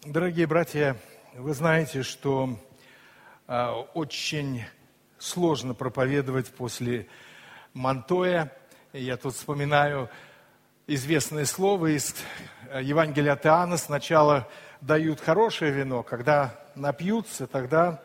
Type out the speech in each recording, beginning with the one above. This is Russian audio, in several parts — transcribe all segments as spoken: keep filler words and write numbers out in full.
Дорогие братья, вы знаете, что э, очень сложно проповедовать после мантоя. Я тут вспоминаю известное слово из Евангелия от Иоанна. Сначала дают хорошее вино, когда напьются, тогда...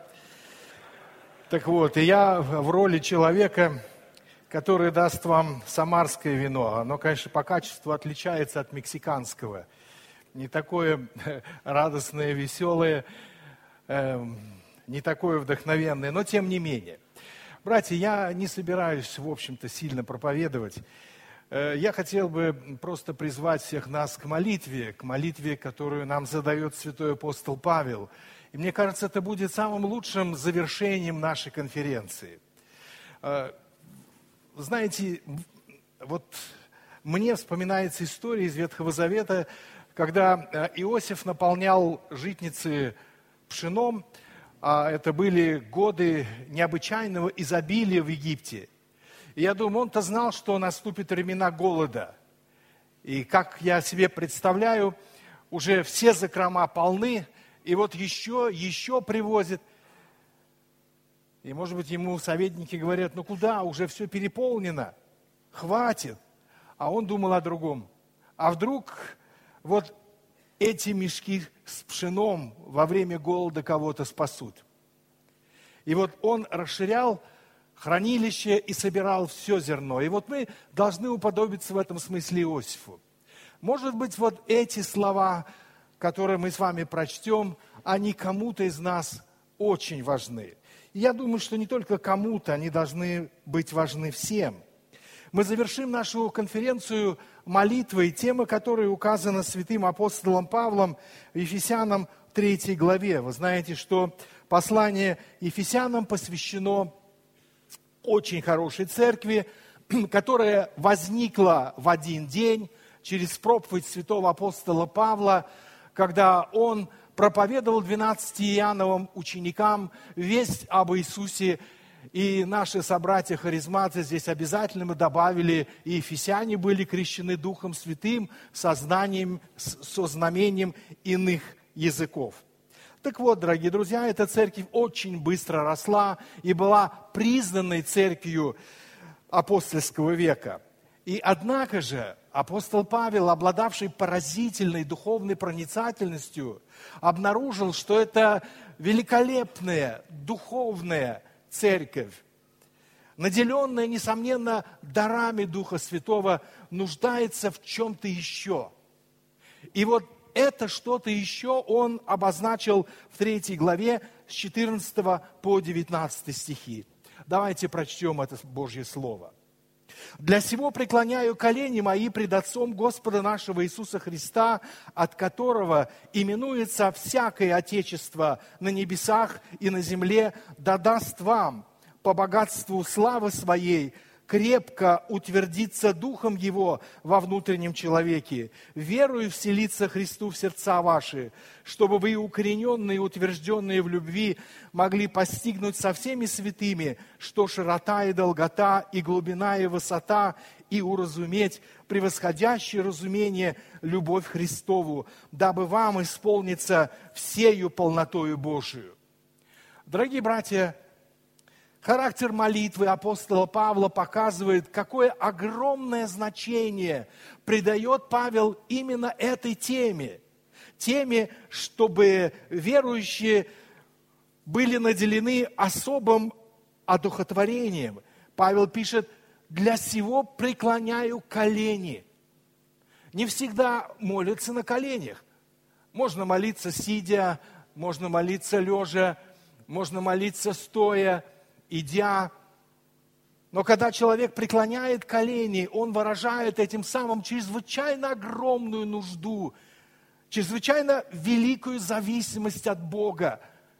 Так вот, и я в роли человека, который даст вам самарское вино. Оно, конечно, по качеству отличается от мексиканского. Не такое радостное, веселое, э, не такое вдохновенное, но тем не менее. Братья, я не собираюсь, в общем-то, сильно проповедовать. Э, я хотел бы просто призвать всех нас к молитве, к молитве, которую нам задает святой апостол Павел. И мне кажется, это будет самым лучшим завершением нашей конференции. Э, знаете, вот мне вспоминается история из Ветхого Завета, когда Иосиф наполнял житницы пшеном, а это были годы необычайного изобилия в Египте. И я думаю, он-то знал, что наступят времена голода. И как я себе представляю, уже все закрома полны, и вот еще, еще привозят. И, может быть, ему советники говорят, ну куда, уже все переполнено, хватит. А он думал о другом. А вдруг... Вот эти мешки с пшеном во время голода кого-то спасут. И вот он расширял хранилище и собирал все зерно. И вот мы должны уподобиться в этом смысле Иосифу. Может быть, вот эти слова, которые мы с вами прочтем, они кому-то из нас очень важны. И я думаю, что не только кому-то, они должны быть важны всем. Мы завершим нашу конференцию молитвой, тема которой указана святым апостолом Павлом в Ефесянам третьей главе. Вы знаете, что послание Ефесянам посвящено очень хорошей церкви, которая возникла в один день через проповедь святого апостола Павла, когда он проповедовал двенадцати Иоанновым ученикам весть об Иисусе. И наши собратья-харизматы здесь обязательно мы добавили, и ефесяне были крещены Духом Святым со знанием, со знамением иных языков. Так вот, дорогие друзья, эта церковь очень быстро росла и была признанной церковью апостольского века. И однако же апостол Павел, обладавший поразительной духовной проницательностью, обнаружил, что это великолепная духовная церковь, наделенная, несомненно, дарами Духа Святого, нуждается в чем-то еще. И вот это что-то еще он обозначил в третьей главе с четырнадцатого по девятнадцатый стихи. Давайте прочтем это Божье Слово. «Для сего преклоняю колени мои пред Отцом Господа нашего Иисуса Христа, от которого именуется всякое Отечество на небесах и на земле, да даст вам по богатству славы Своей крепко утвердиться Духом Его во внутреннем человеке, верую вселиться Христу в сердца ваши, чтобы вы, укорененные и утвержденные в любви, могли постигнуть со всеми святыми, что широта и долгота, и глубина и высота, и уразуметь превосходящее разумение любовь Христову, дабы вам исполниться всею полнотою Божию». Дорогие братья, характер молитвы апостола Павла показывает, какое огромное значение придает Павел именно этой теме. Теме, чтобы верующие были наделены особым одухотворением. Павел пишет, «Для сего преклоняю колени». Не всегда молятся на коленях. Можно молиться сидя, можно молиться лежа, можно молиться стоя, идя. Но когда человек преклоняет колени, он выражает этим самым чрезвычайно огромную нужду, чрезвычайно великую зависимость от Бога.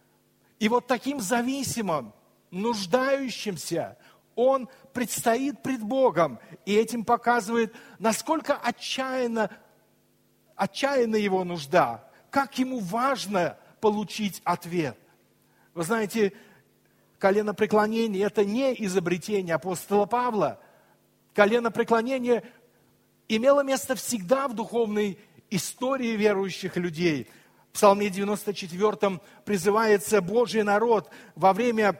И вот таким зависимым, нуждающимся, он предстоит пред Богом. И этим показывает, насколько отчаянна, отчаянна его нужда, как ему важно получить ответ. Вы знаете, коленопреклонение – это не изобретение апостола Павла. Коленопреклонение имело место всегда в духовной истории верующих людей. В Псалме девяносто четвёртом призывается Божий народ во время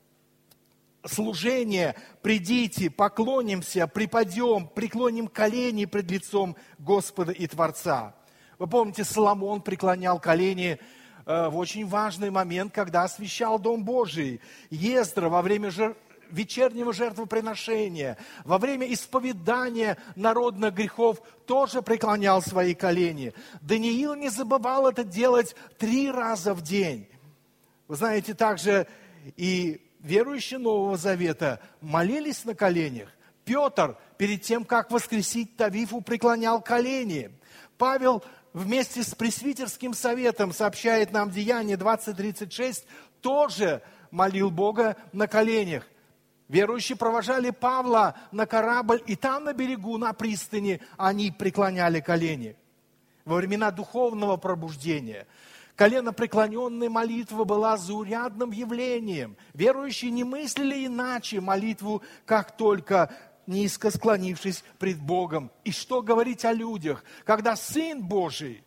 служения: «Придите, поклонимся, припадем, преклоним колени пред лицом Господа и Творца». Вы помните, Соломон преклонял колени э, в очень важный момент, когда освящал Дом Божий. Ездра во время жертв вечернего жертвоприношения, во время исповедания народных грехов тоже преклонял свои колени. Даниил не забывал это делать три раза в день. Вы знаете, также и верующие Нового Завета молились на коленях. Петр перед тем, как воскресить Тавифу, преклонял колени. Павел вместе с пресвитерским советом, сообщает нам Деяния двадцать тридцать шесть, тоже молил Бога на коленях. Верующие провожали Павла на корабль, и там на берегу, на пристани, они преклоняли колени. Во времена духовного пробуждения коленопреклоненная молитва была заурядным явлением. Верующие не мыслили иначе молитву, как только низко склонившись пред Богом. И что говорить о людях, когда Сын Божий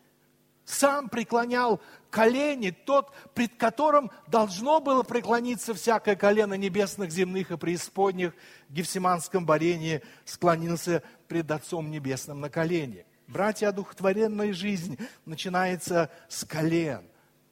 сам преклонял колени, тот, пред которым должно было преклониться всякое колено небесных, земных и преисподних, в Гефсиманском барении склонился пред Отцом Небесным на колени. Братья, одухотворенная жизнь начинается с колен.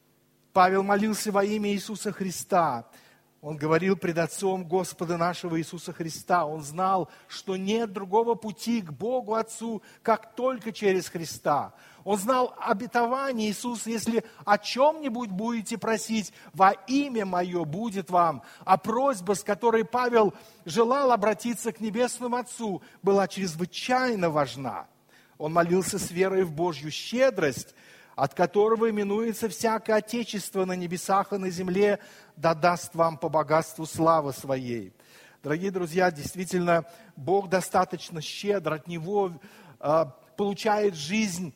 Павел молился во имя Иисуса Христа. Он говорил пред Отцом Господа нашего Иисуса Христа. Он знал, что нет другого пути к Богу Отцу, как только через Христа. Он знал обетование Иисуса: если о чем-нибудь будете просить, во имя Мое будет вам. А просьба, с которой Павел желал обратиться к Небесному Отцу, была чрезвычайно важна. Он молился с верой в Божью щедрость, от которого именуется всякое отечество на небесах и на земле, да даст вам по богатству славы Своей. Дорогие друзья, действительно, Бог достаточно щедр, от Него э, получает жизнь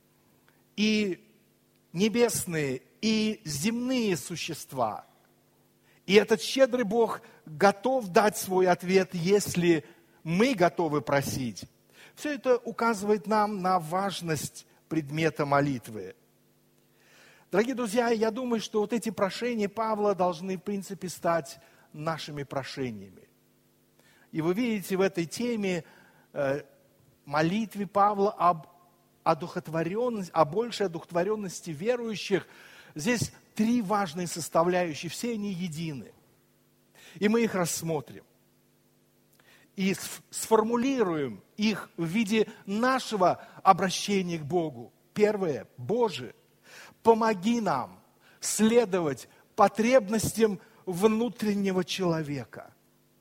и небесные, и земные существа. И этот щедрый Бог готов дать свой ответ, если мы готовы просить. Все это указывает нам на важность предмета молитвы. Дорогие друзья, я думаю, что вот эти прошения Павла должны, в принципе, стать нашими прошениями. И вы видите в этой теме э, молитве Павла об одухотворенности, о большей одухотворенности верующих. Здесь три важные составляющие, все они едины. И мы их рассмотрим. И сформулируем их в виде нашего обращения к Богу. Первое. Боже, помоги нам следовать потребностям внутреннего человека.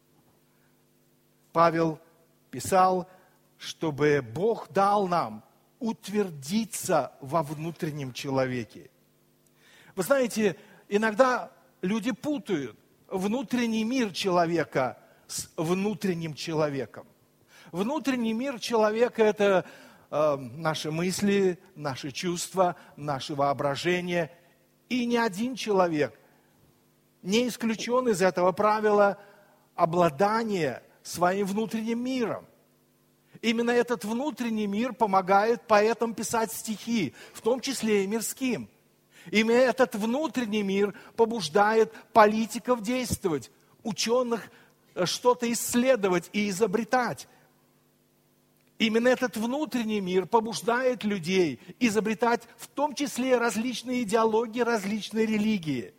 Павел писал, чтобы Бог дал нам утвердиться во внутреннем человеке. Вы знаете, иногда люди путают внутренний мир человека с внутренним человеком. Внутренний мир человека – это э, наши мысли, наши чувства, наше воображение. И ни один человек не исключен из этого правила обладания своим внутренним миром. Именно этот внутренний мир помогает поэтам писать стихи, в том числе и мирским. Именно этот внутренний мир побуждает политиков действовать, ученых что-то исследовать и изобретать. Именно этот внутренний мир побуждает людей изобретать в том числе различные идеологии, различные религии.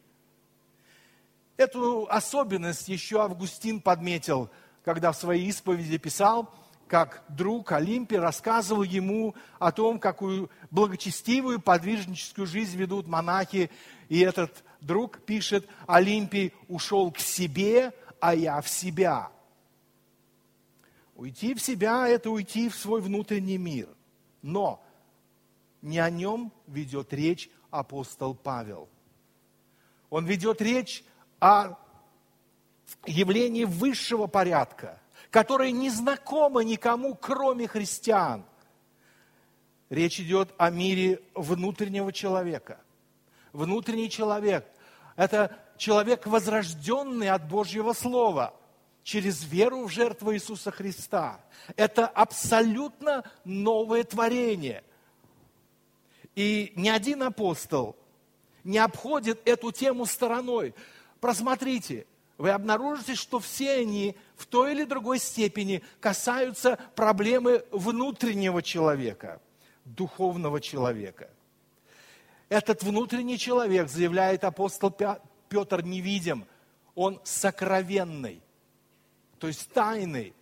Эту особенность еще Августин подметил, когда в своей исповеди писал, как друг Олимпий рассказывал ему о том, какую благочестивую подвижническую жизнь ведут монахи. И этот друг пишет: Олимпий ушел к себе, а я в себя. Уйти в себя – это уйти в свой внутренний мир. Но не о нем ведет речь апостол Павел. Он ведет речь о явлении высшего порядка, которое не знакомо никому, кроме христиан. Речь идет о мире внутреннего человека. Внутренний человек – это человек, возрожденный от Божьего Слова, через веру в жертву Иисуса Христа. Это абсолютно новое творение. И ни один апостол не обходит эту тему стороной. Просмотрите, вы обнаружите, что все они в той или другой степени касаются проблемы внутреннего человека, духовного человека. Этот внутренний человек, заявляет апостол Петр, невидим, он сокровенный, то есть тайный.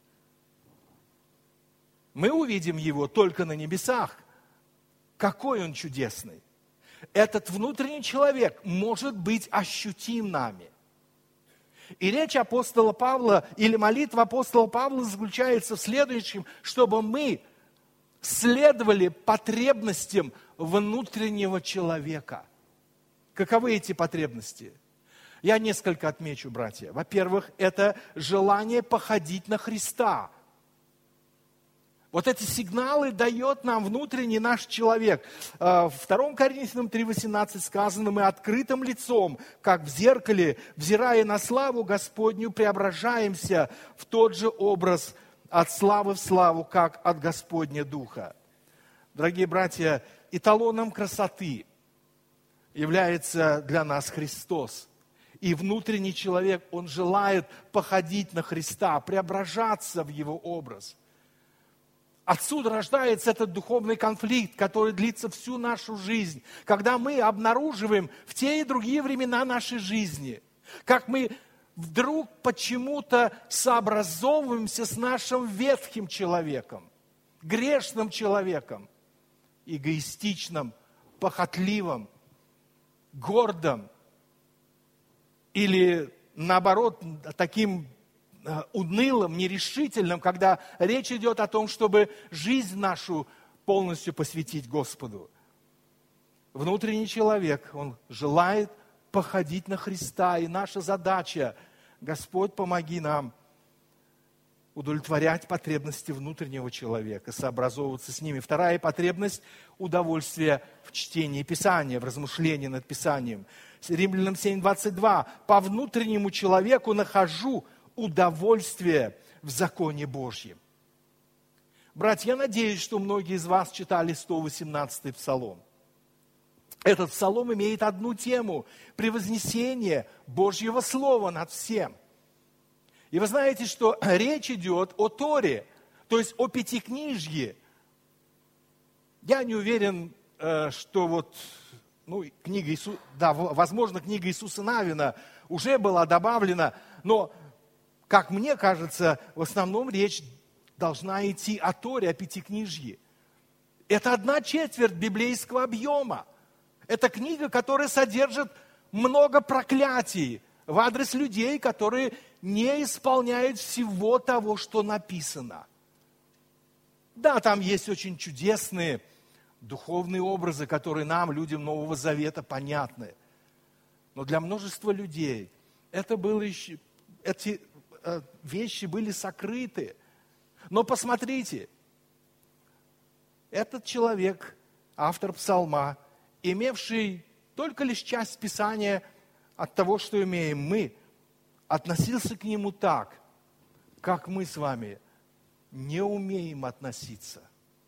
Мы увидим его только на небесах. Какой он чудесный! Этот внутренний человек может быть ощутим нами. И речь апостола Павла или молитва апостола Павла заключается в следующем, чтобы мы следовали потребностям внутреннего человека. Каковы эти потребности? Я несколько отмечу, братья. Во-первых, это желание походить на Христа. Вот эти сигналы дает нам внутренний наш человек. В втором Коринфянам три восемнадцать сказано: мы открытым лицом, как в зеркале, взирая на славу Господню, преображаемся в тот же образ от славы в славу, как от Господня Духа. Дорогие братья, эталоном красоты является для нас Христос. И внутренний человек, он желает походить на Христа, преображаться в Его образ. Отсюда рождается этот духовный конфликт, который длится всю нашу жизнь, когда мы обнаруживаем в те и другие времена нашей жизни, как мы вдруг почему-то сообразовываемся с нашим ветхим человеком, грешным человеком, эгоистичным, похотливым, гордым или, наоборот, таким унылым, нерешительным, когда речь идет о том, чтобы жизнь нашу полностью посвятить Господу. Внутренний человек, он желает походить на Христа, и наша задача, Господь, помоги нам удовлетворять потребности внутреннего человека, сообразовываться с ними. Вторая потребность – удовольствие в чтении Писания, в размышлении над Писанием. Римлянам семь двадцать два. «По внутреннему человеку нахожу удовольствие в законе Божьем». Братья, я надеюсь, что многие из вас читали сто восемнадцатый псалом. Этот псалом имеет одну тему – превознесение Божьего Слова над всем. И вы знаете, что речь идет о Торе, то есть о Пятикнижье. Я не уверен, что вот, ну, книга Иисуса, да, возможно, книга Иисуса Навина уже была добавлена, но, как мне кажется, в основном речь должна идти о Торе, о Пятикнижье. Это одна четверть библейского объема. Это книга, которая содержит много проклятий в адрес людей, которые не исполняют всего того, что написано. Да, там есть очень чудесные духовные образы, которые нам, людям Нового Завета, понятны. Но для множества людей это было еще, эти э, вещи были сокрыты. Но посмотрите, этот человек, автор псалма, имевший только лишь часть Писания от того, что имеем мы, относился к нему так, как мы с вами не умеем относиться.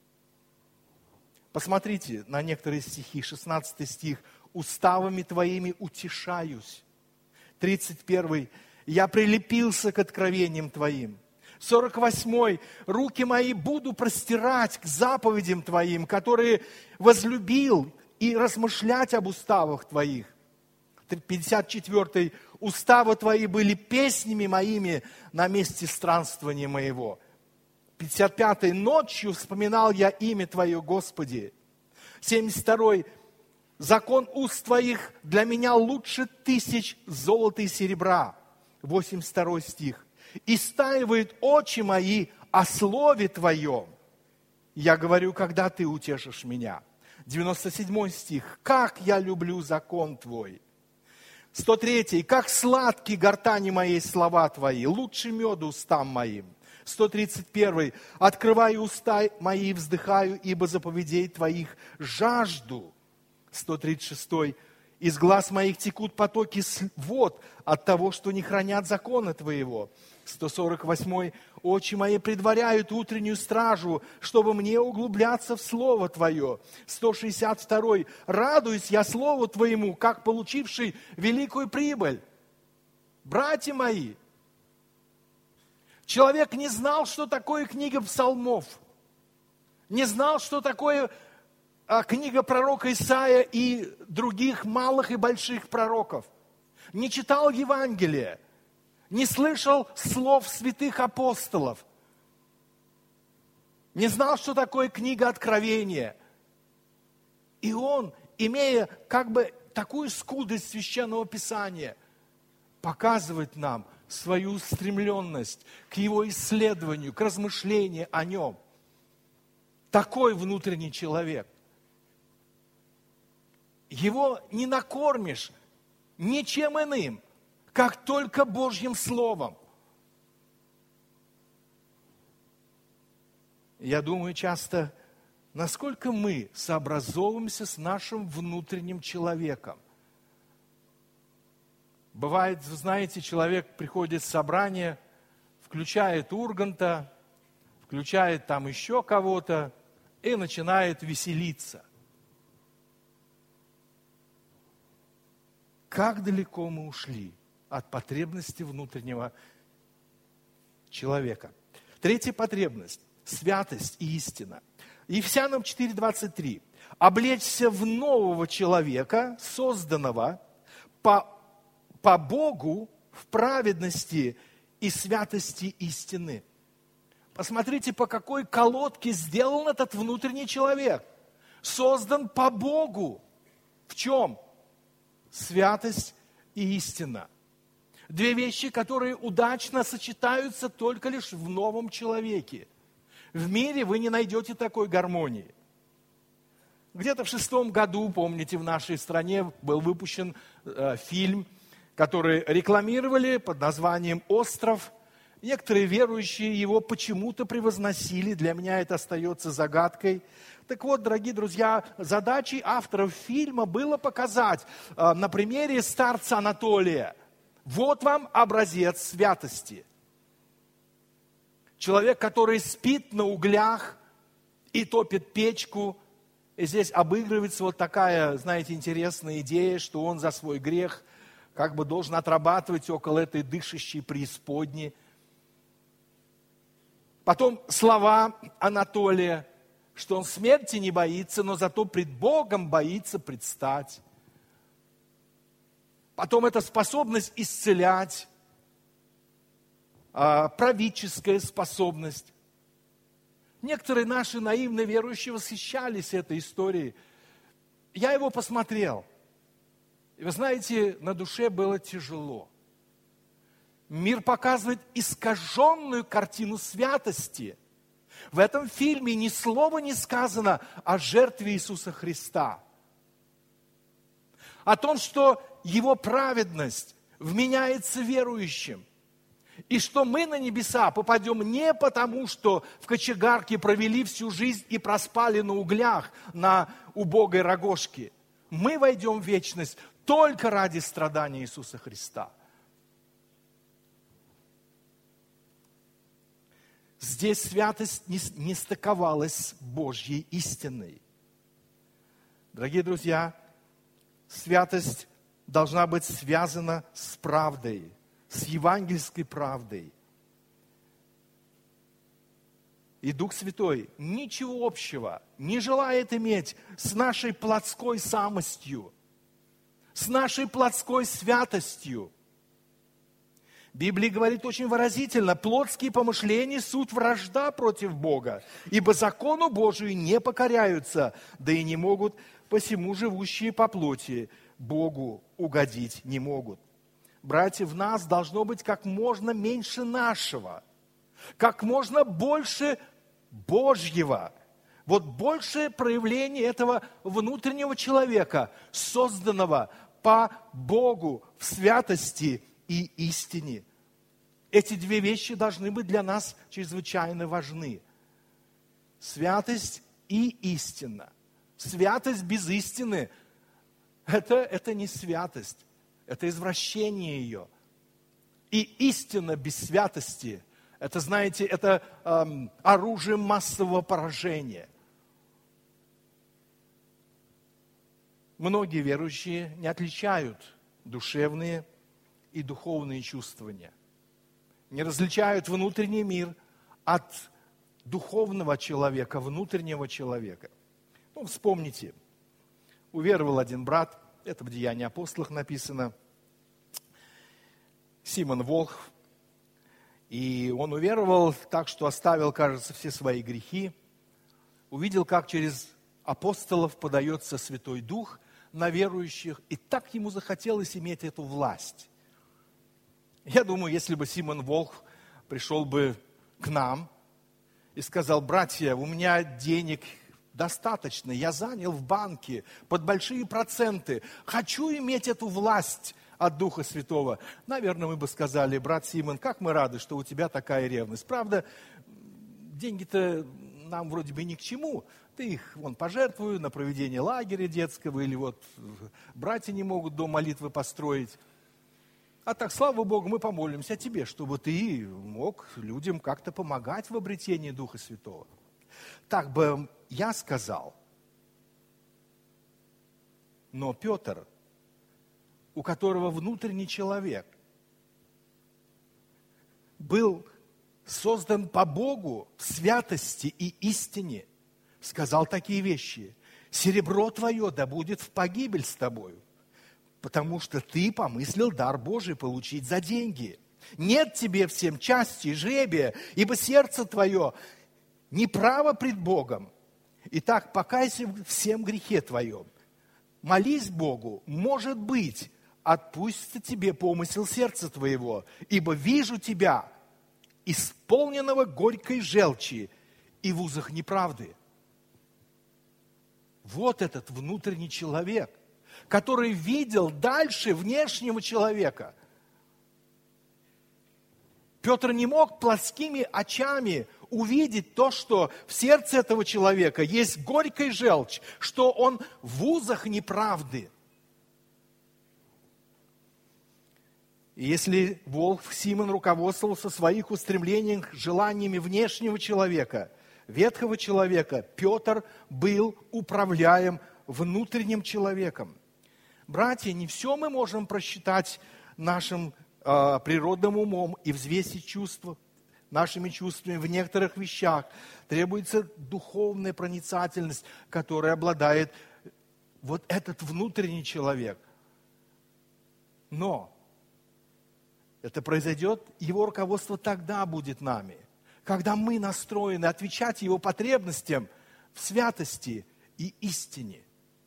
Посмотрите на некоторые стихи. шестнадцатый стих. «Уставами твоими утешаюсь». тридцать первый. «Я прилепился к откровениям твоим». сорок восьмой. «Руки мои буду простирать к заповедям твоим, которые возлюбил, и размышлять об уставах твоих». пятьдесят четвёртый. «Уставы твои были песнями моими на месте странствования моего». пятьдесят пятый. «Ночью вспоминал я имя Твое, Господи». семьдесят второй. «Закон уст Твоих для меня лучше тысяч золота и серебра». восемьдесят второй стих. «Истаивают очи мои о слове Твоем. Я говорю, когда Ты утешишь меня». девяносто седьмой стих. «Как я люблю закон Твой». сто третий. «Как сладки гортани моей слова Твои, лучше меда устам моим». сто тридцать первый. «Открываю уста мои, вздыхаю, ибо заповедей Твоих жажду». сто тридцать шестой. «Из глаз моих текут потоки вод от того, что не хранят закона Твоего». сто сорок восьмой. Очи мои предваряют утреннюю стражу, чтобы мне углубляться в Слово Твое. сто шестьдесят второй. Радуюсь я Слову Твоему, как получивший великую прибыль. Братья мои, человек не знал, что такое книга псалмов, не знал, что такое а, книга пророка Исаия и других малых и больших пророков, не читал Евангелие, не слышал слов святых апостолов, не знал, что такое книга Откровения. И он, имея как бы такую скудость Священного Писания, показывает нам свою устремленность к его исследованию, к размышлению о нем. Такой внутренний человек. Его не накормишь ничем иным, как только Божьим Словом. Я думаю часто, насколько мы сообразовываемся с нашим внутренним человеком. Бывает, вы знаете, человек приходит в собрание, включает Урганта, включает там еще кого-то и начинает веселиться. Как далеко мы ушли от потребности внутреннего человека. Третья потребность – святость и истина. Ефесянам четыре двадцать три. Облечься в нового человека, созданного по, по Богу в праведности и святости истины. Посмотрите, по какой колодке сделан этот внутренний человек. Создан по Богу. В чем? Святость и истина. Две вещи, которые удачно сочетаются только лишь в новом человеке. В мире вы не найдете такой гармонии. Где-то в шестом году, помните, в нашей стране был выпущен э, фильм, который рекламировали под названием «Остров». Некоторые верующие его почему-то превозносили. Для меня это остается загадкой. Так вот, дорогие друзья, задачей авторов фильма было показать э, на примере старца Анатолия. Вот вам образец святости. Человек, который спит на углях и топит печку. И здесь обыгрывается вот такая, знаете, интересная идея, что он за свой грех как бы должен отрабатывать около этой дышащей преисподней. Потом слова Анатолия, что он смерти не боится, но зато пред Богом боится предстать. Потом это способность исцелять, правительская способность. Некоторые наши наивные верующие восхищались этой историей. Я его посмотрел. И вы знаете, на душе было тяжело. Мир показывает искаженную картину святости. В этом фильме ни слова не сказано о жертве Иисуса Христа. О том, что Его праведность вменяется верующим. И что мы на небеса попадем не потому, что в кочегарке провели всю жизнь и проспали на углях на убогой рогожке. Мы войдем в вечность только ради страдания Иисуса Христа. Здесь святость не, не стыковалась с Божьей истиной. Дорогие друзья, святость должна быть связана с правдой, с евангельской правдой. И Дух Святой ничего общего не желает иметь с нашей плотской самостью, с нашей плотской святостью. Библия говорит очень выразительно: плотские помышления суть вражда против Бога, ибо закону Божию не покоряются, да и не могут, посему живущие по плоти Богу угодить не могут. Братья, в нас должно быть как можно меньше нашего, как можно больше Божьего. Вот большее проявление этого внутреннего человека, созданного по Богу в святости и истине. Эти две вещи должны быть для нас чрезвычайно важны. Святость и истина. Святость без истины – это, это не святость, это извращение ее. И истина без святости Это, знаете, это эм, оружие массового поражения. Многие верующие не отличают душевные и духовные чувствования. Не различают внутренний мир от духовного человека, внутреннего человека. Ну, вспомните, уверовал один брат, это в Деянии апостолов написано, Симон Волхв, и он уверовал так, что оставил, кажется, все свои грехи, увидел, как через апостолов подается Святой Дух на верующих, и так ему захотелось иметь эту власть. Я думаю, если бы Симон Волхв пришел бы к нам и сказал: братья, у меня денег достаточно, я занял в банке под большие проценты, хочу иметь эту власть от Духа Святого. Наверное, мы бы сказали: брат Симон, как мы рады, что у тебя такая ревность. Правда, деньги-то нам вроде бы ни к чему. Ты их вон пожертвуй на проведение лагеря детского, или вот братья не могут дом молитвы построить. А так, слава Богу, мы помолимся о тебе, чтобы ты мог людям как-то помогать в обретении Духа Святого. Так бы я сказал. Но Петр, у которого внутренний человек был создан по Богу в святости и истине, сказал такие вещи: серебро твое да будет в погибель с тобою, потому что ты помыслил дар Божий получить за деньги. Нет тебе всем части и жребия, ибо сердце твое неправо пред Богом. Итак, покайся всем грехе твоем. Молись Богу, может быть, отпустится тебе помысел сердца твоего, ибо вижу тебя, исполненного горькой желчи и в узах неправды. Вот этот внутренний человек, который видел дальше внешнего человека. Петр не мог плоскими очами увидеть то, что в сердце этого человека есть горькая желчь, что он в узах неправды. И если Волхв Симон руководствовался в своих устремлениях желаниями внешнего человека, ветхого человека, Петр был управляем внутренним человеком. Братья, не все мы можем просчитать нашим э, природным умом и взвесить чувства, нашими чувствами в некоторых вещах. Требуется духовная проницательность, которой обладает вот этот внутренний человек. Но это произойдет, его руководство тогда будет нами, когда мы настроены отвечать его потребностям в святости и истине.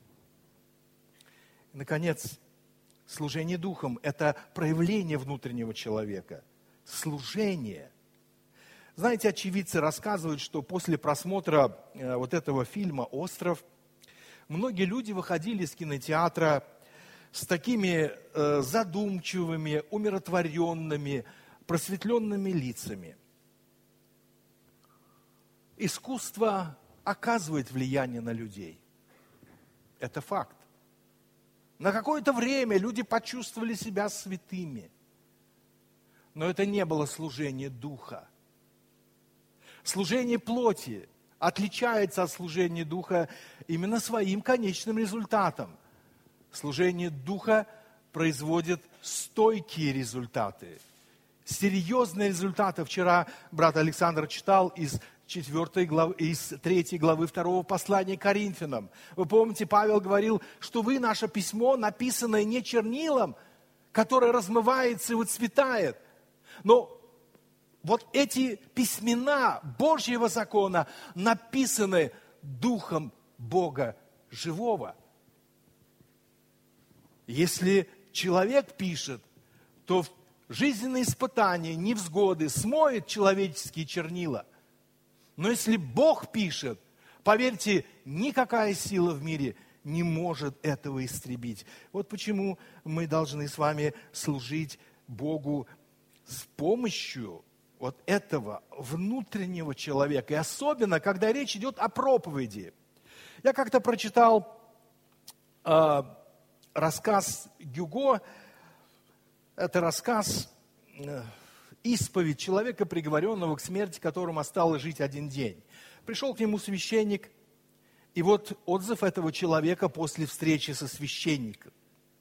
И, наконец, служение Духом – это проявление внутреннего человека. Служение. Знаете, очевидцы рассказывают, что после просмотра э, вот этого фильма «Остров» многие люди выходили из кинотеатра с такими э, задумчивыми, умиротворенными, просветленными лицами. Искусство оказывает влияние на людей. Это факт. На какое-то время люди почувствовали себя святыми. Но это не было служение Духа. Служение плоти отличается от служения Духа именно своим конечным результатом. Служение Духа производит стойкие результаты, серьезные результаты. Вчера брат Александр читал из четвёртой главы, из третьей главы второго послания к Коринфянам. Вы помните, Павел говорил, что вы, наше письмо, написанное не чернилом, которое размывается и выцветает, но вот эти письмена Божьего закона написаны Духом Бога живого. Если человек пишет, то жизненные испытания, невзгоды смоют человеческие чернила. Но если Бог пишет, поверьте, никакая сила в мире не может этого истребить. Вот почему мы должны с вами служить Богу с помощью вот этого внутреннего человека. И особенно, когда речь идет о проповеди. Я как-то прочитал э, рассказ Гюго. Это рассказ э, исповедь человека, приговоренного к смерти, которому осталось жить один день. Пришел к нему священник, и вот отзыв этого человека после встречи со священником.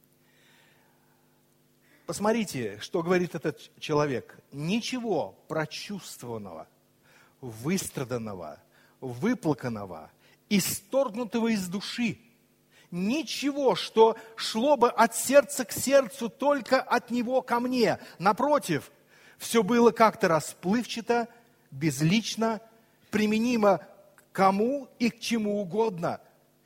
Посмотрите, что говорит этот человек. Ничего прочувствованного, выстраданного, выплаканного, исторгнутого из души, ничего, что шло бы от сердца к сердцу, только от него ко мне. Напротив, все было как-то расплывчато, безлично, применимо к кому и к чему угодно.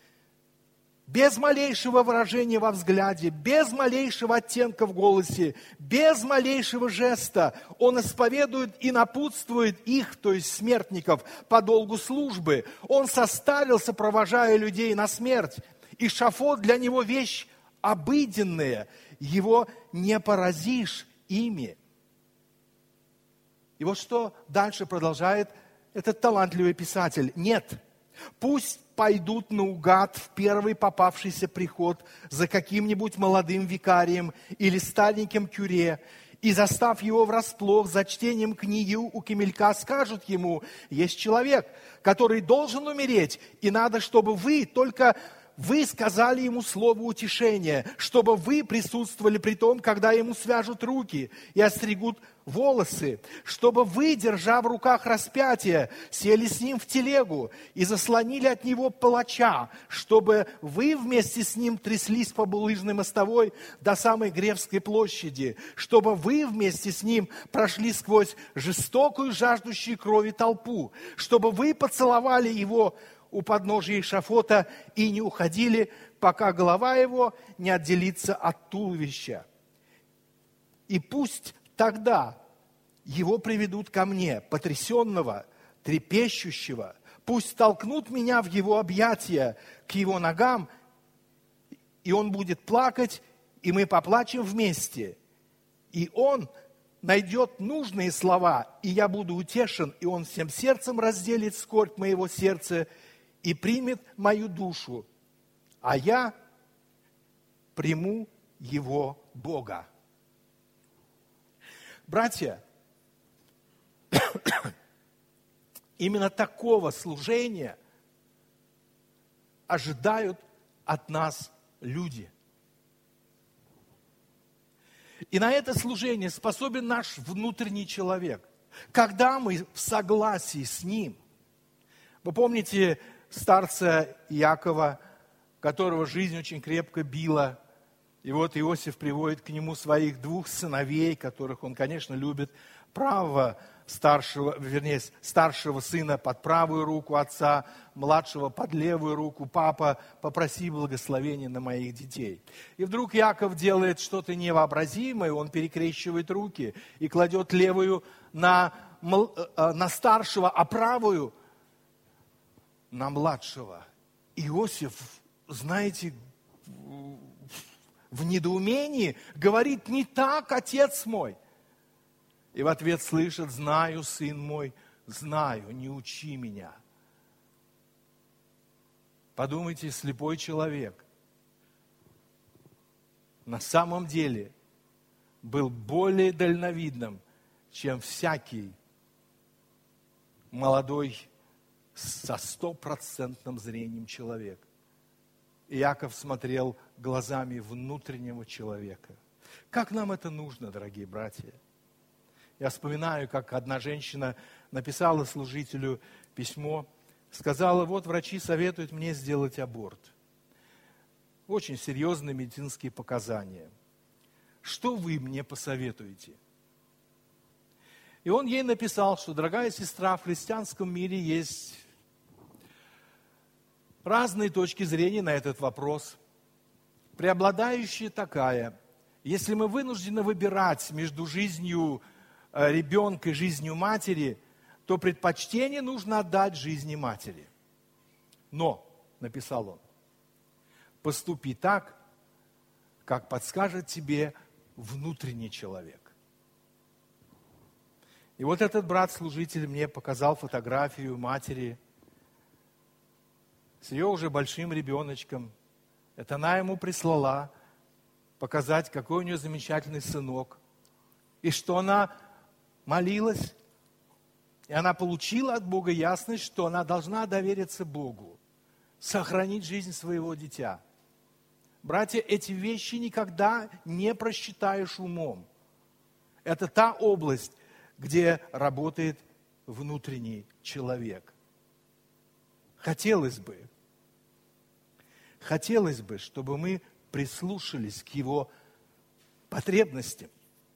Без малейшего выражения во взгляде, без малейшего оттенка в голосе, без малейшего жеста он исповедует и напутствует их, то есть смертников, по долгу службы. Он состарился, провожая людей на смерть. И эшафот для него вещь обыденная, его не поразишь ими. И вот что дальше продолжает этот талантливый писатель. Нет, пусть пойдут наугад в первый попавшийся приход за каким-нибудь молодым викарием или стареньким кюре, и, застав его врасплох за чтением книги у Камелька, скажут ему: есть человек, который должен умереть, и надо, чтобы вы только... Вы сказали ему слово утешения, чтобы вы присутствовали при том, когда ему свяжут руки и остригут волосы, чтобы вы, держа в руках распятие, сели с ним в телегу и заслонили от него палача, чтобы вы вместе с ним тряслись по булыжной мостовой до самой Гревской площади, чтобы вы вместе с ним прошли сквозь жестокую, жаждущую крови толпу, чтобы вы поцеловали его у подножия эшафота и не уходили, пока голова его не отделится от туловища. И пусть тогда его приведут ко мне, потрясенного, трепещущего, пусть толкнут меня в его объятия, к его ногам, и он будет плакать, и мы поплачем вместе. И он найдет нужные слова, и я буду утешен, и он всем сердцем разделит скорбь моего сердца, и примет мою душу, а я приму его Бога. Братья, именно такого служения ожидают от нас люди. И на это служение способен наш внутренний человек, когда мы в согласии с ним. Вы помните старца Иакова, которого жизнь очень крепко била. И вот Иосиф приводит к нему своих двух сыновей, которых он, конечно, любит, правого старшего, вернее, старшего сына под правую руку отца, младшего под левую руку. Папа, попроси благословения на моих детей. И вдруг Иаков делает что-то невообразимое, он перекрещивает руки и кладет левую на, на старшего, а правую на младшего. Иосиф, знаете, в недоумении говорит: не так, отец мой. И в ответ слышит: знаю, сын мой, знаю, не учи меня. Подумайте, слепой человек на самом деле был более дальновидным, чем всякий молодой со стопроцентным зрением человек. Иаков смотрел глазами внутреннего человека. Как нам это нужно, дорогие братья? Я вспоминаю, как одна женщина написала служителю письмо, сказала: вот врачи советуют мне сделать аборт. Очень серьезные медицинские показания. Что вы мне посоветуете? И он ей написал, что, дорогая сестра, в христианском мире есть разные точки зрения на этот вопрос. Преобладающая такая: если мы вынуждены выбирать между жизнью ребенка и жизнью матери, то предпочтение нужно отдать жизни матери. Но, написал он, поступи так, как подскажет тебе внутренний человек. И вот этот брат-служитель мне показал фотографию матери с ее уже большим ребеночком. Это она ему прислала показать, какой у нее замечательный сынок. И что она молилась, и она получила от Бога ясность, что она должна довериться Богу, сохранить жизнь своего дитя. Братья, эти вещи никогда не просчитаешь умом. Это та область, где работает внутренний человек. Хотелось бы, хотелось бы, чтобы мы прислушались к его потребностям.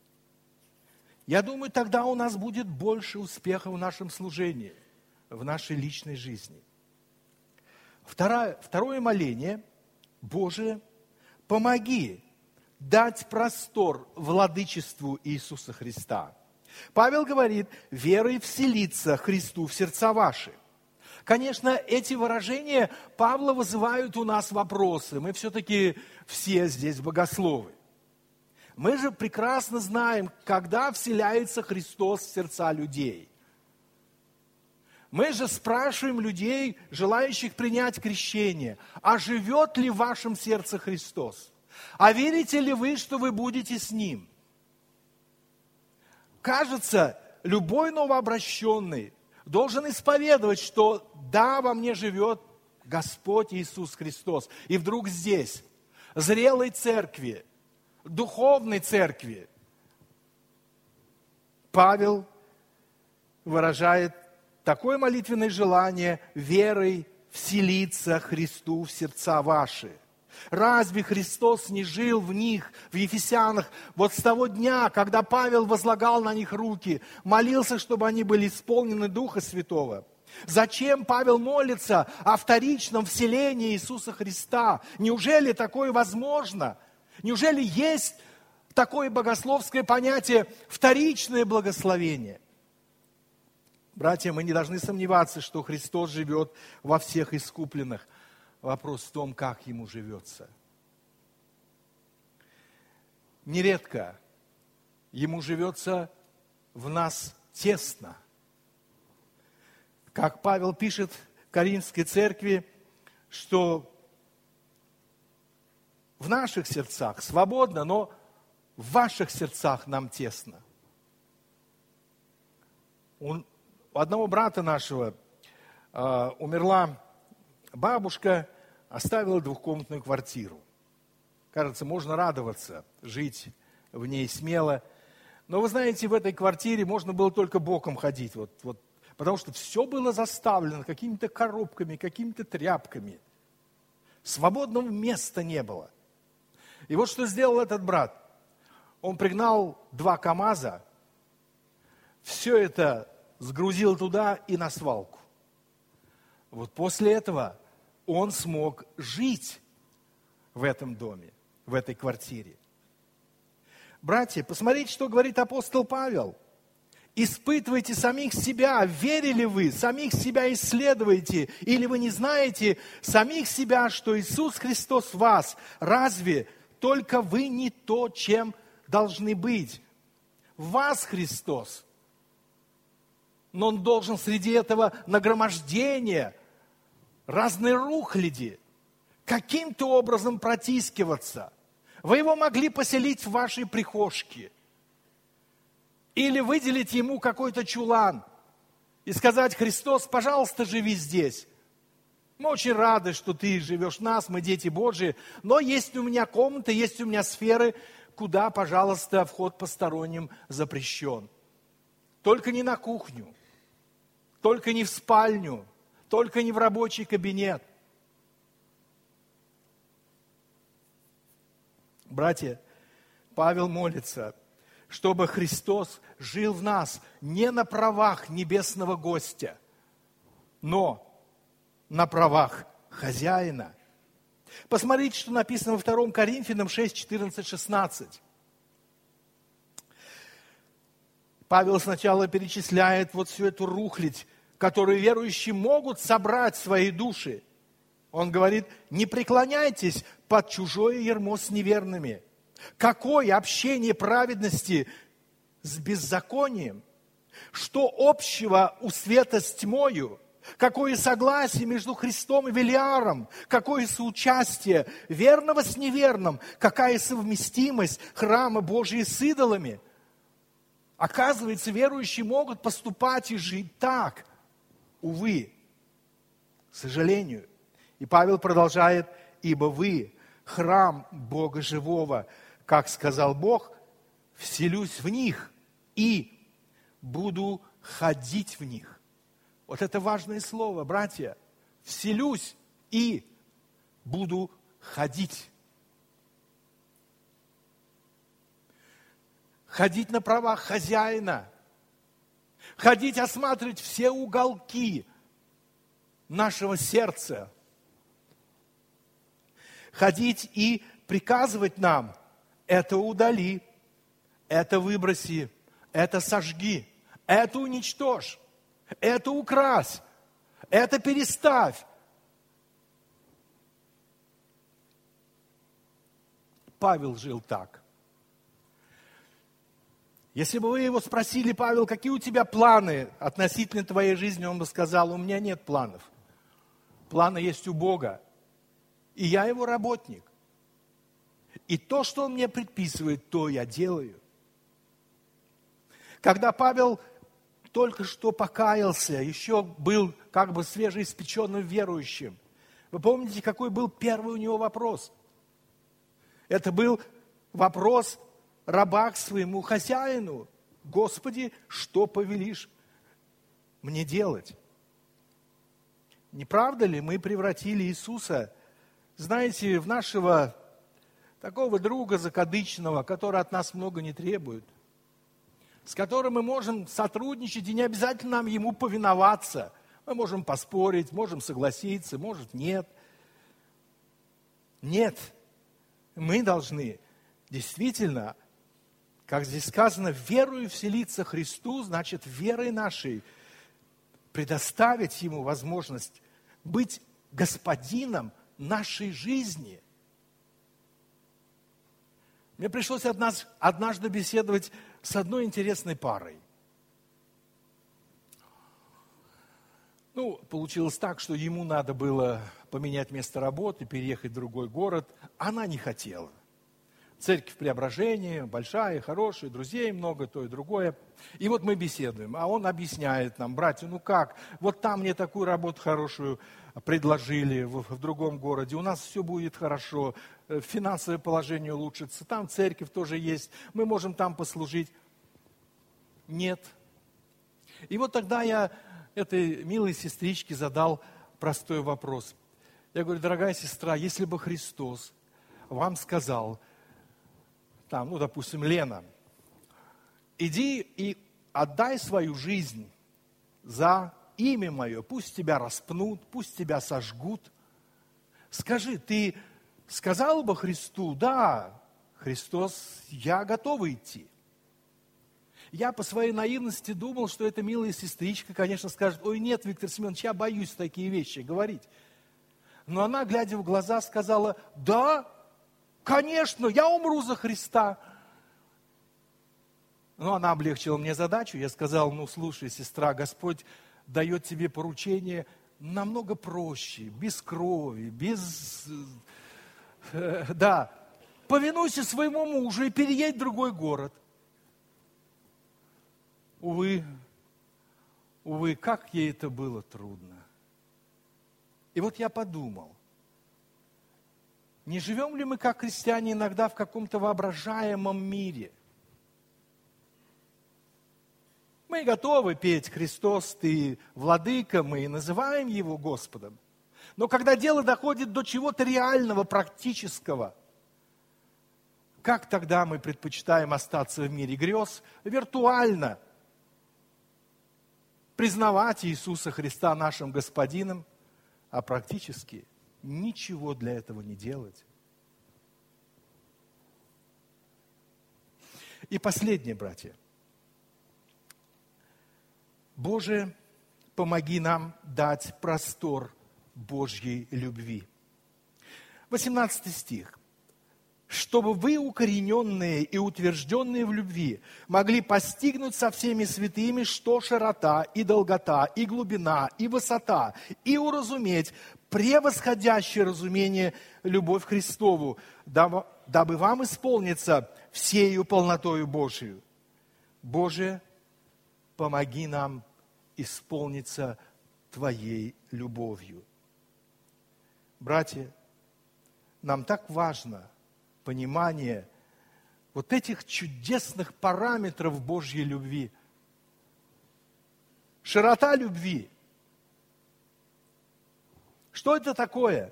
Я думаю, тогда у нас будет больше успеха в нашем служении, в нашей личной жизни. Второе, второе моление – Боже, помоги дать простор владычеству Иисуса Христа. Павел говорит, верой вселиться Христу в сердца ваши. Конечно, эти выражения Павла вызывают у нас вопросы. Мы все-таки все здесь богословы. Мы же прекрасно знаем, когда вселяется Христос в сердца людей. Мы же спрашиваем людей, желающих принять крещение, а живет ли в вашем сердце Христос? А верите ли вы, что вы будете с Ним? Кажется, любой новообращенный должен исповедовать, что да, во мне живет Господь Иисус Христос. И вдруг здесь, зрелой церкви, духовной церкви, Павел выражает такое молитвенное желание верой вселиться Христу в сердца ваши. Разве Христос не жил в них, в Ефесянах, вот с того дня, когда Павел возлагал на них руки, молился, чтобы они были исполнены Духа Святого? Зачем Павел молится о вторичном вселении Иисуса Христа? Неужели такое возможно? Неужели есть такое богословское понятие вторичное благословение? Братья, мы не должны сомневаться, что Христос живет во всех искупленных. Вопрос в том, как Ему живется. Нередко Ему живется в нас тесно. Как Павел пишет Коринфской церкви, что в наших сердцах свободно, но в ваших сердцах нам тесно. У одного брата нашего э, умерла бабушка, оставила двухкомнатную квартиру. Кажется, можно радоваться, жить в ней смело. Но вы знаете, в этой квартире можно было только боком ходить, вот, вот, потому что все было заставлено какими-то коробками, какими-то тряпками. Свободного места не было. И вот что сделал этот брат. Он пригнал два КАМАЗа, все это сгрузил туда и на свалку. Вот после этого он смог жить в этом доме, в этой квартире. Братья, посмотрите, что говорит апостол Павел. Испытывайте самих себя, верили вы, самих себя исследуйте, или вы не знаете самих себя, что Иисус Христос в вас. Разве только вы не то, чем должны быть? В вас Христос. Но Он должен среди этого нагромождения разной рухляди каким-то образом протискиваться. Вы Его могли поселить в вашей прихожке или выделить Ему какой-то чулан и сказать: Христос, пожалуйста, живи здесь. Мы очень рады, что Ты живешь в нас, мы дети Божьи, но есть у меня комнаты, есть у меня сферы, куда, пожалуйста, вход посторонним запрещен. Только не на кухню, только не в спальню, только не в рабочий кабинет. Братья, Павел молится, чтобы Христос жил в нас не на правах небесного гостя, но на правах хозяина. Посмотрите, что написано во втором Коринфянам шесть, четырнадцать, шестнадцать. Павел сначала перечисляет вот всю эту рухлядь, которую верующие могут собрать в свои души. Он говорит: не преклоняйтесь под чужое ярмо с неверными. Какое общение праведности с беззаконием? Что общего у света с тьмою? Какое согласие между Христом и Велиаром? Какое соучастие верного с неверным? Какая совместимость храма Божия с идолами? Оказывается, верующие могут поступать и жить так. Увы, к сожалению. И Павел продолжает: «Ибо вы храм Бога живого, как сказал Бог, вселюсь в них и буду ходить в них». Вот это важное слово, братья. Вселюсь и буду ходить. Ходить на правах хозяина. Ходить, осматривать все уголки нашего сердца. Ходить и приказывать нам: это удали, это выброси, это сожги, это уничтожь, это укрась, это переставь. Павел жил так. Если бы вы его спросили: Павел, какие у тебя планы относительно твоей жизни, он бы сказал: у меня нет планов. Планы есть у Бога, и я его работник. И то, что он мне предписывает, то я делаю. Когда Павел только что покаялся, еще был как бы свежеиспеченным верующим, вы помните, какой был первый у него вопрос? Это был вопрос раба к своему хозяину: Господи, что повелишь мне делать? Не правда ли мы превратили Иисуса, знаете, в нашего такого друга закадычного, который от нас много не требует, с которым мы можем сотрудничать, и не обязательно нам ему повиноваться. Мы можем поспорить, можем согласиться, может, нет. Нет. Мы должны действительно, как здесь сказано, верою вселиться Христу, значит, верой нашей предоставить Ему возможность быть господином нашей жизни. Мне пришлось однажды беседовать с одной интересной парой. Ну, получилось так, что ему надо было поменять место работы, переехать в другой город. Она не хотела. Церковь Преображения, большая, хорошая, друзей много, то и другое. И вот мы беседуем, а он объясняет нам: братья, ну как, вот там мне такую работу хорошую предложили в, в другом городе, у нас все будет хорошо, финансовое положение улучшится, там церковь тоже есть, мы можем там послужить. Нет. И вот тогда я этой милой сестричке задал простой вопрос. Я говорю: дорогая сестра, если бы Христос вам сказал, там, ну, допустим, Лена, иди и отдай свою жизнь за имя мое, пусть тебя распнут, пусть тебя сожгут. Скажи, ты сказал бы Христу: да, Христос, я готов идти? Я по своей наивности думал, что эта милая сестричка, конечно, скажет: ой, нет, Виктор Семенович, я боюсь такие вещи говорить. Но она, глядя в глаза, сказала: да, конечно, я умру за Христа. Но она облегчила мне задачу. Я сказал: ну, слушай, сестра, Господь дает тебе поручение намного проще, без крови, без... Да, повинуйся своему мужу и переедь в другой город. Увы, увы, как ей это было трудно. И вот я подумал, не живем ли мы, как христиане, иногда в каком-то воображаемом мире? Мы готовы петь «Христос, Ты Владыка», мы и называем Его Господом. Но когда дело доходит до чего-то реального, практического, как тогда мы предпочитаем остаться в мире грез, виртуально признавать Иисуса Христа нашим Господином, а практически ничего для этого не делать? И последнее, братья. Боже, помоги нам дать простор Божьей любви. восемнадцатый стих. Чтобы вы, укорененные и утвержденные в любви, могли постигнуть со всеми святыми, что широта и долгота, и глубина, и высота, и уразуметь превосходящее разумение любовь Христову, дабы вам исполниться всею полнотою Божию. Боже, помоги нам исполниться Твоей любовью. Братья, нам так важно понимание вот этих чудесных параметров Божьей любви. Широта любви. Что это такое?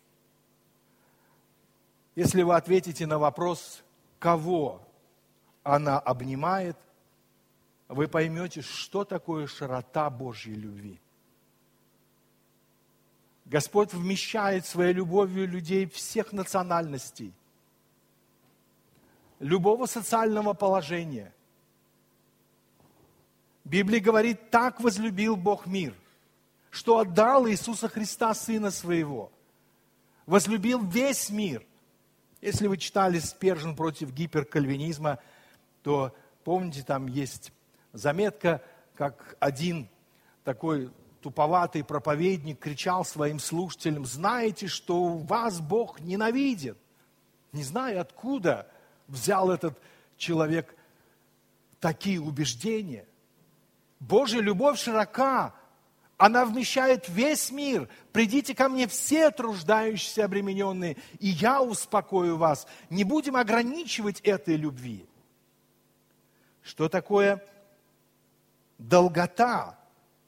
Если вы ответите на вопрос, кого она обнимает, вы поймете, что такое широта Божьей любви. Господь вмещает своей любовью людей всех национальностей, любого социального положения. Библия говорит, так возлюбил Бог мир, что отдал Иисуса Христа, Сына Своего. Возлюбил весь мир. Если вы читали Спержен против гиперкальвинизма, то помните, там есть заметка, как один такой туповатый проповедник кричал своим слушателям: знаете, что вас Бог ненавидит. Не знаю, откуда взял этот человек такие убеждения. Божья любовь широка, она вмещает весь мир. Придите ко мне все труждающиеся, обремененные, и я успокою вас. Не будем ограничивать этой любви. Что такое долгота?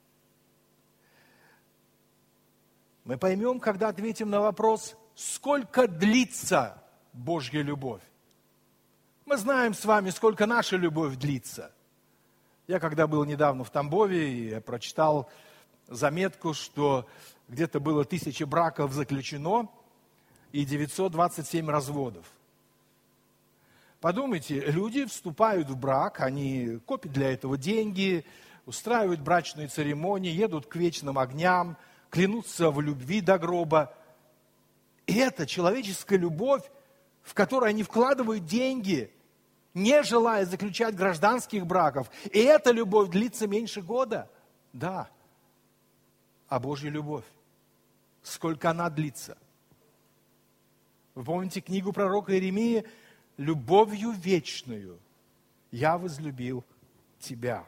Мы поймем, когда ответим на вопрос, сколько длится Божья любовь. Мы знаем с вами, сколько наша любовь длится. Я когда был недавно в Тамбове, я прочитал заметку, что где-то было тысяча браков заключено и девятьсот двадцать семь разводов. Подумайте, люди вступают в брак, они копят для этого деньги, устраивают брачные церемонии, едут к вечным огням, клянутся в любви до гроба. И это человеческая любовь, в которой они вкладывают деньги, не желая заключать гражданских браков. И эта любовь длится меньше года. Да. А Божья любовь, сколько она длится? Вы помните книгу пророка Иеремии? «Любовью вечную я возлюбил тебя».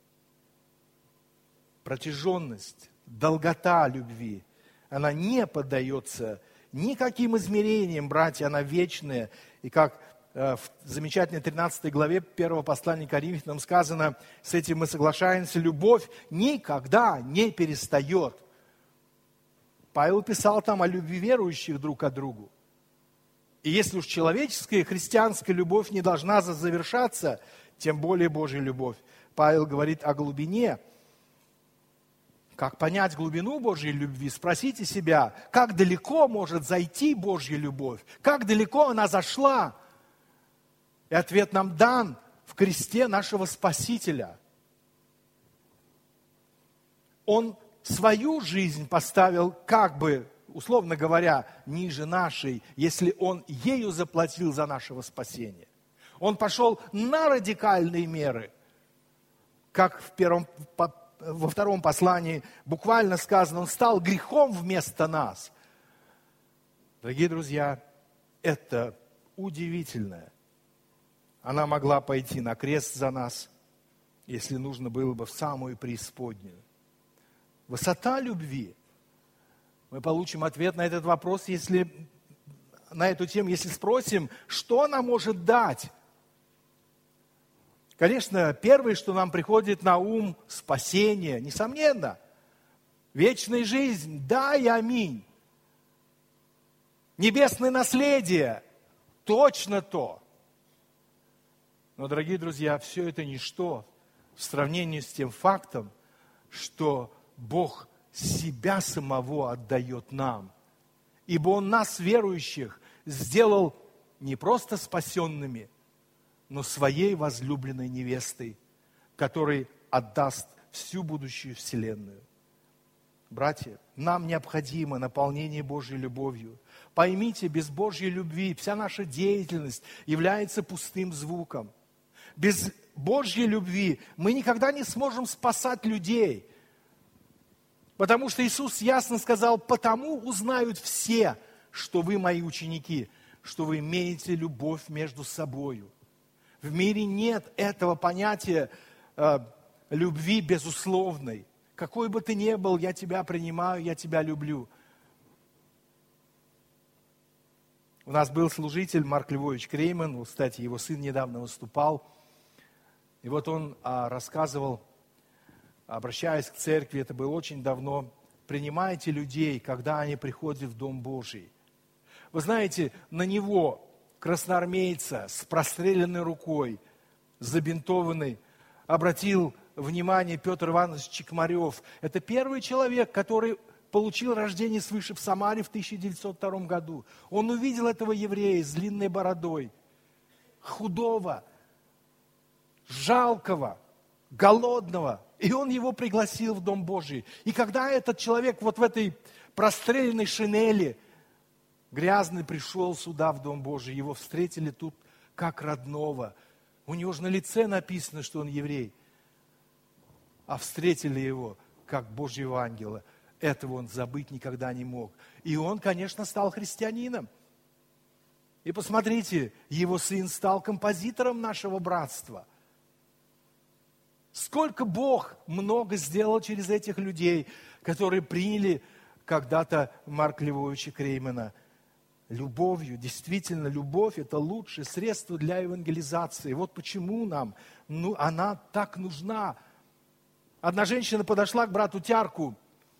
Протяженность, долгота любви, она не поддается никаким измерениям, братья, она вечная. И как в замечательной тринадцатой главе первого послания к Коринфянам сказано, с этим мы соглашаемся, любовь никогда не перестает. Павел писал там о любви верующих друг к другу. И если уж человеческая христианская любовь не должна завершаться, тем более Божья любовь. Павел говорит о глубине. Как понять глубину Божьей любви? Спросите себя, как далеко может зайти Божья любовь? Как далеко она зашла? И ответ нам дан в кресте нашего Спасителя. Он свою жизнь поставил, как бы, условно говоря, ниже нашей, если Он ею заплатил за нашего спасения. Он пошел на радикальные меры, как в первом, во втором послании буквально сказано, Он стал грехом вместо нас. Дорогие друзья, это удивительное. Она могла пойти на крест за нас, если нужно было бы в самую преисподнюю. Высота любви. Мы получим ответ на этот вопрос, если на эту тему, если спросим, что она может дать. Конечно, первое, что нам приходит на ум, спасение, несомненно. Вечная жизнь, да и аминь. Небесное наследие, точно то. Но, дорогие друзья, все это ничто в сравнении с тем фактом, что Бог себя самого отдает нам. Ибо Он нас, верующих, сделал не просто спасенными, но своей возлюбленной невестой, которой отдаст всю будущую вселенную. Братья, нам необходимо наполнение Божьей любовью. Поймите, без Божьей любви вся наша деятельность является пустым звуком. Без Божьей любви мы никогда не сможем спасать людей. Потому что Иисус ясно сказал, потому узнают все, что вы мои ученики, что вы имеете любовь между собою. В мире нет этого понятия э, любви безусловной. Какой бы ты ни был, я тебя принимаю, я тебя люблю. У нас был служитель Марк Львович Крейман, кстати, его сын недавно выступал. И вот он а, рассказывал, обращаясь к церкви, это было очень давно, принимайте людей, когда они приходят в Дом Божий. Вы знаете, на него, красноармейца с простреленной рукой, забинтованный, обратил внимание Петр Иванович Чекмарев. Это первый человек, который получил рождение свыше в Самаре в тысяча девятьсот втором году. Он увидел этого еврея с длинной бородой, худого, жалкого, голодного. И он его пригласил в Дом Божий. И когда этот человек вот в этой простреленной шинели, грязный, пришел сюда в Дом Божий, его встретили тут как родного. У него же на лице написано, что он еврей. А встретили его как Божьего ангела. Этого он забыть никогда не мог. И он, конечно, стал христианином. И посмотрите, его сын стал композитором нашего братства. Сколько Бог много сделал через этих людей, которые приняли когда-то Марка Львовича Креймана. Любовью, действительно, любовь – это лучшее средство для евангелизации. Вот почему нам ну, она так нужна. Одна женщина подошла к брату Тярку.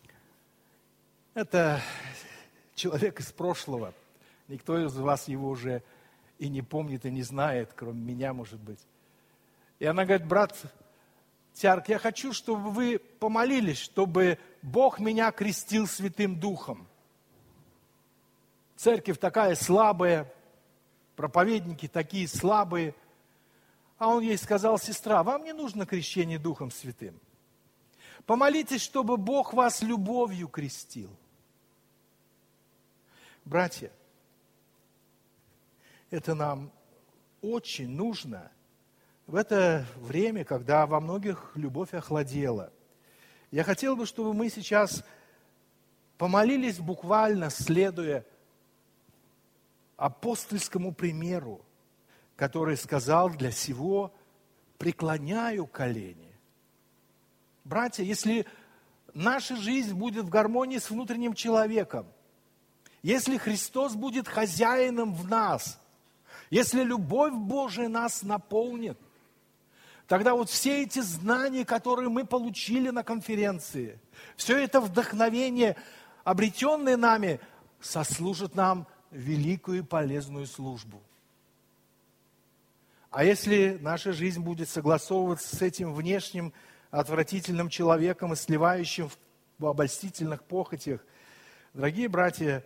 Это человек из прошлого. Никто из вас его уже и не помнит, и не знает, кроме меня, может быть. И она говорит: брат Тярк, я хочу, чтобы вы помолились, чтобы Бог меня крестил Святым Духом. Церковь такая слабая, проповедники такие слабые. А он ей сказал: сестра, вам не нужно крещение Духом Святым. Помолитесь, чтобы Бог вас любовью крестил. Братья, это нам очень нужно в это время, когда во многих любовь охладела. Я хотел бы, чтобы мы сейчас помолились буквально, следуя апостольскому примеру, который сказал: для сего преклоняю колени. Братья, если наша жизнь будет в гармонии с внутренним человеком, если Христос будет хозяином в нас, если любовь Божия нас наполнит, тогда вот все эти знания, которые мы получили на конференции, все это вдохновение, обретенное нами, сослужит нам великую и полезную службу. А если наша жизнь будет согласовываться с этим внешним отвратительным человеком и сливающим в обольстительных похотях, дорогие братья,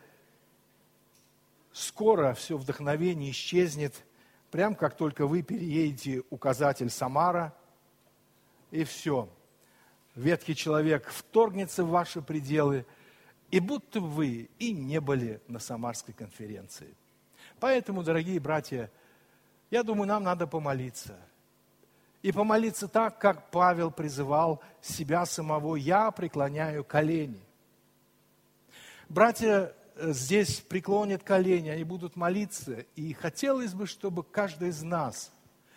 скоро все вдохновение исчезнет, прям как только вы переедете указатель Самара, и все. Ветхий человек вторгнется в ваши пределы, и будто вы и не были на Самарской конференции. Поэтому, дорогие братья, я думаю, нам надо помолиться. И помолиться так, как Павел призывал себя самого: «Я преклоняю колени». Братья здесь преклонят колени, они будут молиться. И хотелось бы, чтобы каждый из нас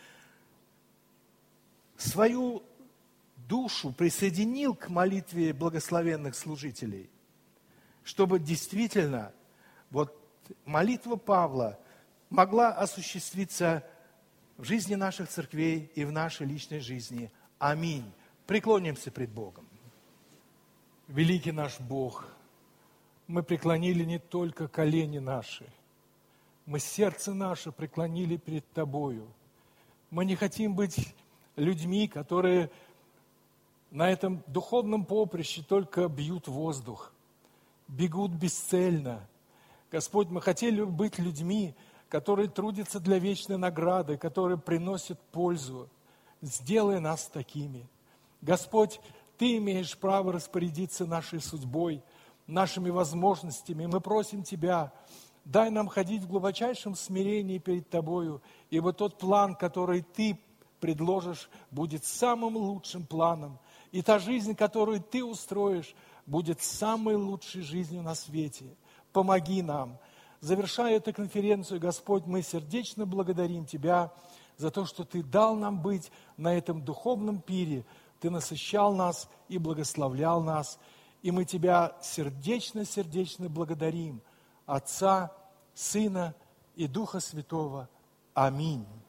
свою душу присоединил к молитве благословенных служителей, чтобы действительно вот молитва Павла могла осуществиться в жизни наших церквей и в нашей личной жизни. Аминь. Преклонимся пред Богом. Великий наш Бог, мы преклонили не только колени наши, мы сердце наше преклонили перед Тобою. Мы не хотим быть людьми, которые на этом духовном поприще только бьют воздух, бегут бесцельно. Господь, мы хотели быть людьми, которые трудятся для вечной награды, которые приносят пользу. Сделай нас такими. Господь, Ты имеешь право распорядиться нашей судьбой, нашими возможностями. Мы просим Тебя, дай нам ходить в глубочайшем смирении перед Тобою, ибо тот план, который Ты предложишь, будет самым лучшим планом. И та жизнь, которую Ты устроишь, будет самой лучшей жизнью на свете. Помоги нам. Завершая эту конференцию, Господь, мы сердечно благодарим Тебя за то, что Ты дал нам быть на этом духовном пире. Ты насыщал нас и благословлял нас. И мы Тебя сердечно-сердечно благодарим. Отца, Сына и Духа Святого. Аминь.